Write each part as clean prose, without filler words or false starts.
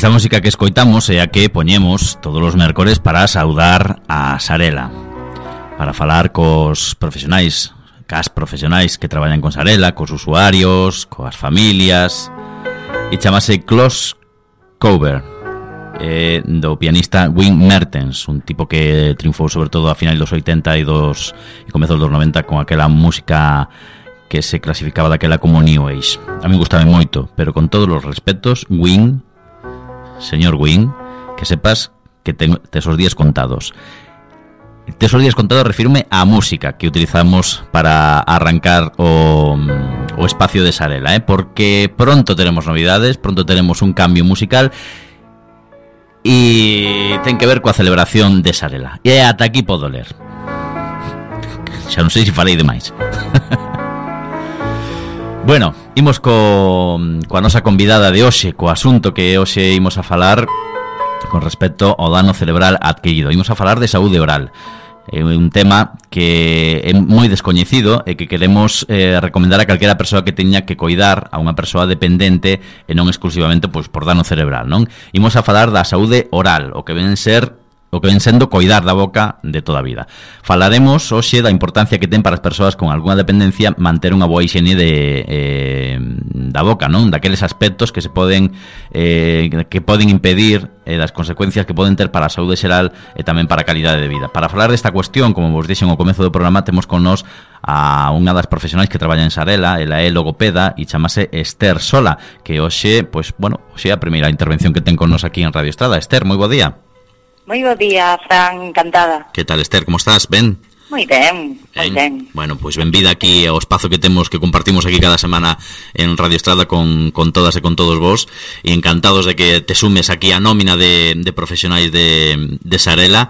Esta música que escoitamos é a que poñemos todos os mércores para saudar a Sarela, para falar cos profesionais, cas profesionais que traballan con Sarela, cos usuarios, coas familias, e chamase Close Cover, do pianista Wim Mertens, un tipo que triunfou sobre todo a final dos 80 e comezos dos 90 con aquela música que se clasificaba daquela como New Age. A mí gustame moito, pero con todos os respetos, Wim, señor Wim, que sepas que tes os días contados. Tes os días contados, refírome á música que utilizamos para arrancar o espacio de Sarela, porque pronto teremos novidades, pronto teremos un cambio musical e ten que ver coa celebración de Sarela. E ata aquí podo ler. Xa non sei se falei demais. Bueno, imos coa nosa convidada de hoxe, co asunto que hoxe imos a falar con respecto ao dano cerebral adquirido. Imos a falar de saúde oral. É un tema que é moi descoñecido e que queremos recomendar a calquera persoa que teña que coidar a unha persoa dependente e non exclusivamente pois por dano cerebral, non? Imos a falar da saúde oral, o que ven sendo coidar da boca de toda a vida. Falaremos hoxe da importancia que ten para as persoas con algunha dependencia manter unha boa higiene da boca, non? Daqueles aspectos que se poden impedir das consecuencias que poden ter para a saúde xeral e tamén para a calidade de vida. Para falar desta cuestión, como vos dixen ao comezo do programa, temos con nós a unha das profesionais que traballa en Sarela. Ela é logopeda e chamase Esther Sola, que hoxe, hoxe é a primeira intervención que ten con nós aquí en Radio Estrada. Esther, moi bo día. Moi bo día, Fran, encantada. Que tal, Esther, como estás? Ben? Moi ben, moi ben. Bueno, pois benvida aquí ao espazo que temos, que compartimos aquí cada semana en Radio Estrada con todas e con todos vos, e encantados de que te sumes aquí a nómina de profesionais de Sarela.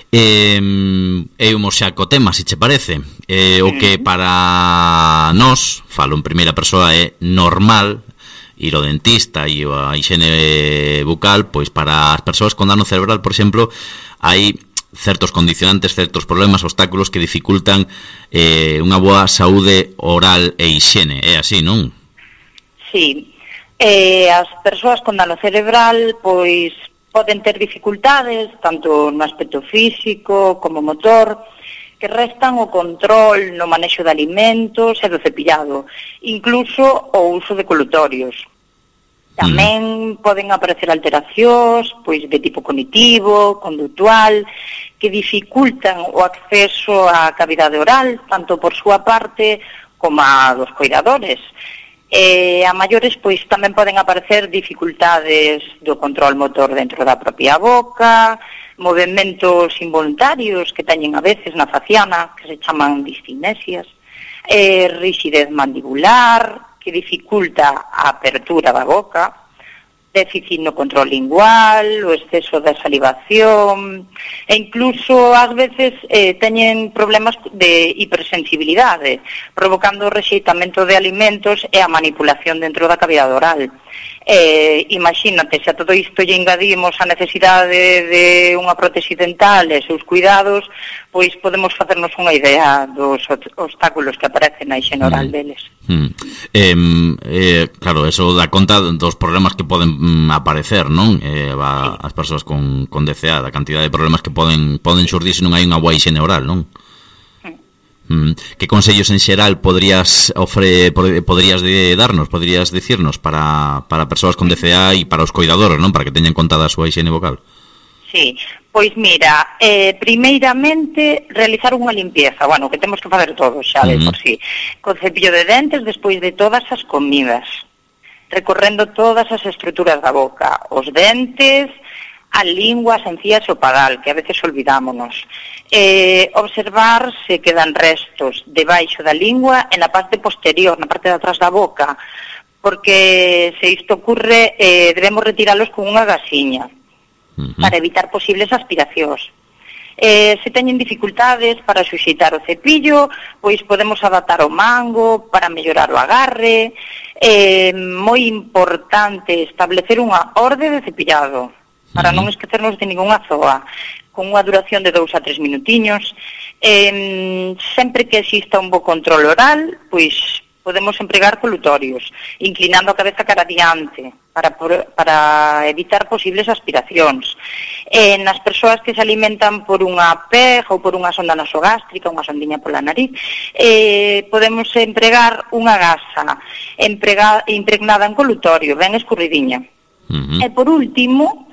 Imos xa co tema, se che parece. O que para nós, falo en primeira persoa, é normal ir ao dentista e a higiene bucal, pois para as persoas con dano cerebral, por exemplo, hai certos condicionantes, certos problemas, obstáculos que dificultan unha boa saúde oral e higiene. É así, non? Sí. As persoas con dano cerebral, pois, poden ter dificultades, tanto no aspecto físico como motor, que restan o control no manexo de alimentos e do cepillado, incluso o uso de colutorios. Tamén poden aparecer alteracións pois de tipo cognitivo, conductual, que dificultan o acceso á cavidade oral, tanto por súa parte como a dos coidadores. A maiores, pois, tamén poden aparecer dificultades do control motor dentro da propia boca, movementos involuntarios que teñen a veces na faciana, que se chaman discinesias, rigidez mandibular, que dificulta a apertura da boca, déficit no control lingual, o exceso de salivación, e incluso ás veces teñen problemas de hipersensibilidade, provocando o rexeitamento de alimentos e a manipulación dentro da cavidade oral. Imagínate, se a todo isto lle engadimos a necesidade de unha prótese dental e seus cuidados, pois podemos facernos unha idea dos obstáculos que aparecen na higiene oral deles. Claro, eso dá conta dos problemas que poden aparecer, non? As persoas con DCA, da cantidad de problemas que poden xurdir se non hai unha boa higiene oral, non? Que consellos en xeral podrías darnos, podrías dicirnos para persoas con DCA e para os coidadores, non? Para que teñan contada a súa higiene vocal. Sí, pois mira, primeiramente realizar unha limpieza, que temos que facer todos xa de por sí, con cepillo de dentes despois de todas as comidas, recorrendo todas as estruturas da boca, os dentes, a lingua, as encías e o pagal, que a veces olvidámonos. Observar se quedan restos debaixo da lingua e na parte posterior, na parte de atrás da boca, porque se isto ocurre debemos retiralos con unha gasiña para evitar posibles aspiracións. Se teñen dificultades para suxeitar o cepillo, pois podemos adaptar o mango para mellorar o agarre. Moi importante establecer unha orde de cepillado para non esquecernos de ningunha zoa, con unha duración de 2 a 3 minutiños. Sempre que exista un bo control oral, pois podemos empregar colutorios, inclinando a cabeza cara adiante, para evitar posibles aspiracións. Nas persoas que se alimentan por unha pega ou por unha sonda nasogástrica, unha sondiña pola nariz, podemos empregar unha gasa impregnada en colutorio, ben escurridiña. E por último,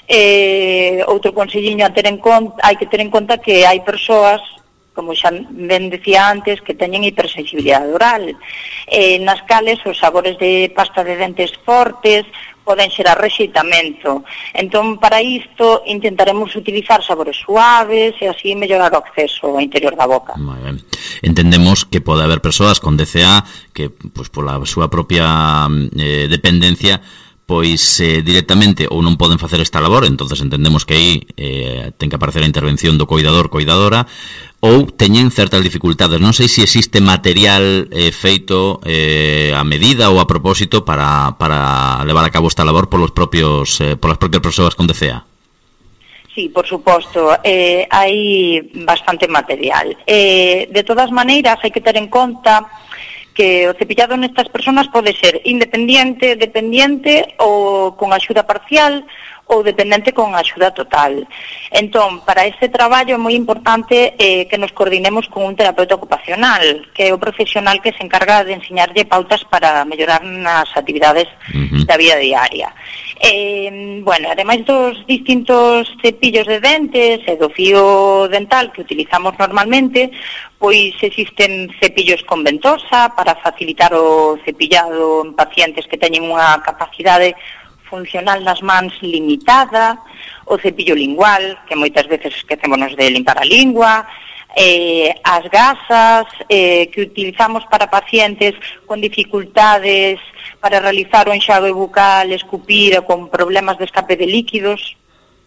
outro conselliño hai que ter en conta que hai persoas, como xa ben decía antes, que teñen hipersensibilidade oral, nas cales os sabores de pasta de dentes fortes poden xerar rexeitamento. Entón, para isto, intentaremos utilizar sabores suaves e así mellorar o acceso ao interior da boca. Moi ben. Entendemos que pode haber persoas con DCA que, pois, pola súa propia dependencia, pois directamente ou non poden facer esta labor, entonces entendemos que aí ten que aparecer a intervención do coidador, coidadora, ou teñen certas dificultades. Non sei se existe material feito a medida ou a propósito para levar a cabo esta labor polas propias persoas con DCA. Sí, por suposto, hai bastante material. De todas maneiras, hai que ter en conta que o cepillado nestas persoas pode ser independiente, dependiente ou con axuda parcial ou dependente con axuda total. Entón, para este traballo é moi importante que nos coordinemos con un terapeuta ocupacional, que é o profesional que se encarga de enseñarlle pautas para mellorar nas actividades da vida diaria. Bueno, ademais dos distintos cepillos de dentes e do fío dental que utilizamos normalmente, pois existen cepillos con ventosa para facilitar o cepillado en pacientes que teñen unha capacidade funcional nas mans limitada, o cepillo lingual, que moitas veces esquecémonos de limpar a lingua, as gasas que utilizamos para pacientes con dificultades para realizar o enxague bucal, escupir ou con problemas de escape de líquidos,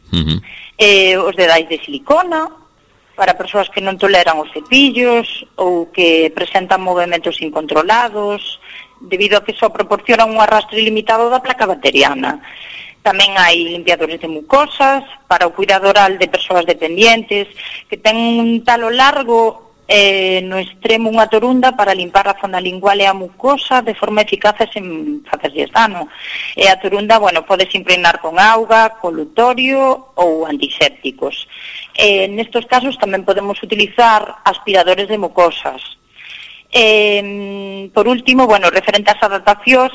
os dedais de silicona, para persoas que non toleran os cepillos ou que presentan movimentos incontrolados, debido a que só proporcionan un arrastre limitado da placa bacteriana. Tamén hai limpiadores de mucosas para o cuidado oral de persoas dependientes que ten un talo largo no extremo unha torunda para limpar a zona lingual e a mucosa de forma eficaz e sen facerlles dano. E a torunda, bueno, podes impregnar con auga, colutorio ou antisépticos. Nestos casos tamén podemos utilizar aspiradores de mucosas. Por último, bueno, referente ás adaptacións,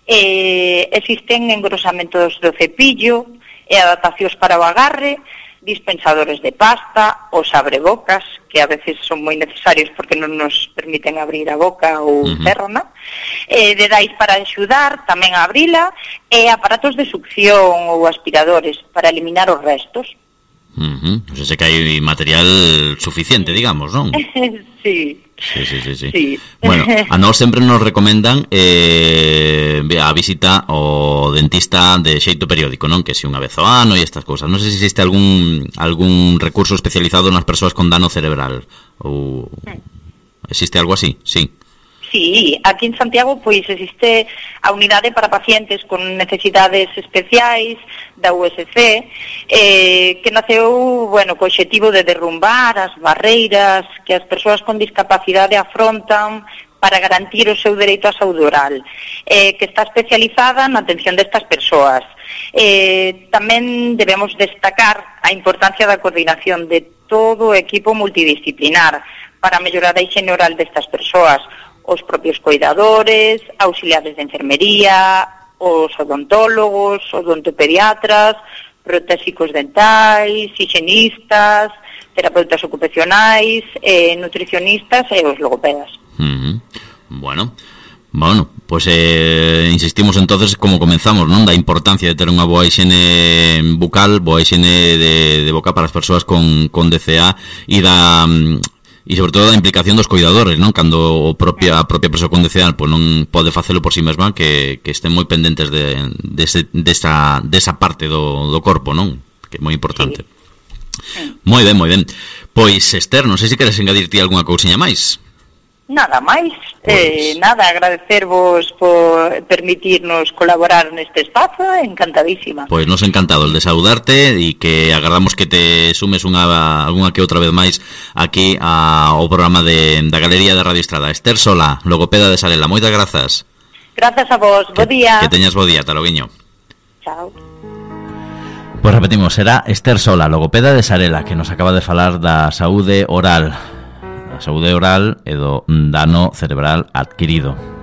existen engrosamentos do cepillo e adaptacións para o agarre, dispensadores de pasta, os abrebocas, que a veces son moi necesarios porque non nos permiten abrir a boca ou cerrona, dedais para axudar tamén a abrila, e aparatos de succión ou aspiradores para eliminar os restos. O sea, que hai material suficiente, digamos, non? Sí. Sí. Bueno, a nós sempre nos recomendan a visita ao dentista de xeito periódico, non? Que se unha vez ao ano e estas cousas. Non sei se existe algún recurso especializado nas persoas con dano cerebral ou existe algo así, sí. Sí, aquí en Santiago pois existe a unidade para pacientes con necesidades especiais da USC, que naceu, bueno, co obxectivo de derrumbar as barreiras que as persoas con discapacidade afrontan para garantir o seu dereito á saúde oral, que está especializada na atención destas persoas. Tamén debemos destacar a importancia da coordinación de todo o equipo multidisciplinar para mellorar a higiene oral destas persoas, os propios coidadores, auxiliares de enfermería, os odontólogos, odontopediatras, protésicos dentais, higienistas, terapeutas ocupacionais, nutricionistas e os logopedas. Bueno, pois insistimos entonces como comenzamos, non? Da importancia de ter unha boa higiene bucal, boa higiene de boca para as persoas con DCA e sobre todo a implicación dos coidadores, non? Cando a propia persoa con DCA pois non pode facelo por si mesma, que estén moi pendentes desa parte do corpo, non? Que é moi importante. Moi ben. Pois, Esther, non sei se queres engadir ti algunha cousiña máis. Nada máis, Pois. nada, agradecervos por permitirnos colaborar neste espazo, encantadísima. Pois nos encantados de saudarte e que agardamos que te sumes algunha que outra vez máis aquí ao programa da Galería de Radio Estrada. Esther Sola, logopeda de Sarela, moitas grazas. Grazas a vos, bo día. Que teñas bo día, taloguiño. Chao. Pois repetimos, será Esther Sola, logopeda de Sarela, que nos acaba de falar da saúde oral. A saúde oral e do dano cerebral adquirido.